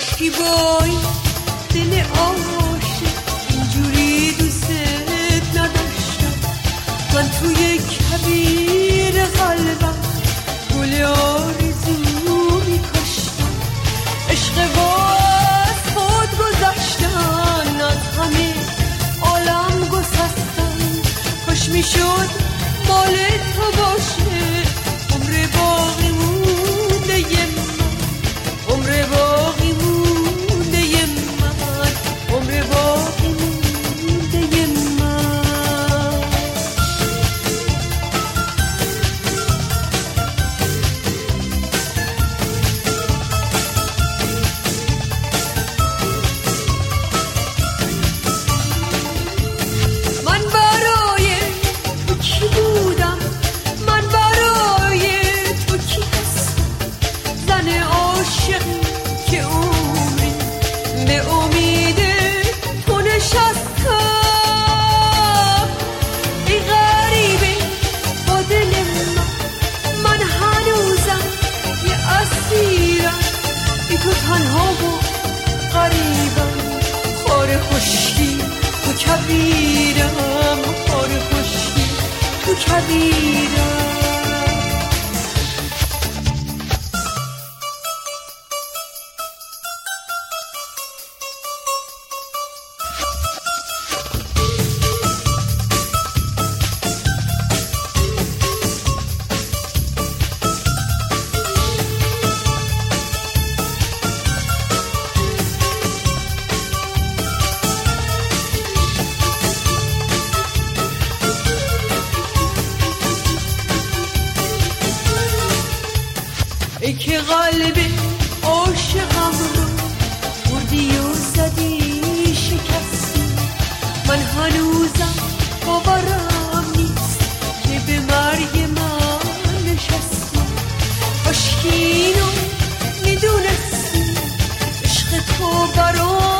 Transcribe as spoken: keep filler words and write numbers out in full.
کاشکی بای دل عاشق اینجوری دوست نداشتم. من توی کبیر قلبم گل آرزو میکاشتم. عشق باز خود گذشتن از همه عالم گسستن. کاش میشد مال تو باشه عمر باقی مونده من، عمر باقی مونده من، عمر باقی مونده من. من برای تو کی بودم، من برای تو کی هستم. زن عاشقی که عمری به امید تو نشستم. ای غریبه با دل من، من هنوزم یه اسیرم. ای تو تنها و غریبم، خار خشکی تو کبیرم، خار خشکی تو کبیرم. ای که قلب عاشقم رو بردی و زدی شکستی. من هنوزم باورم نیست که به مرگ من نشستی. کاش اینو میدونستی عشق تو برام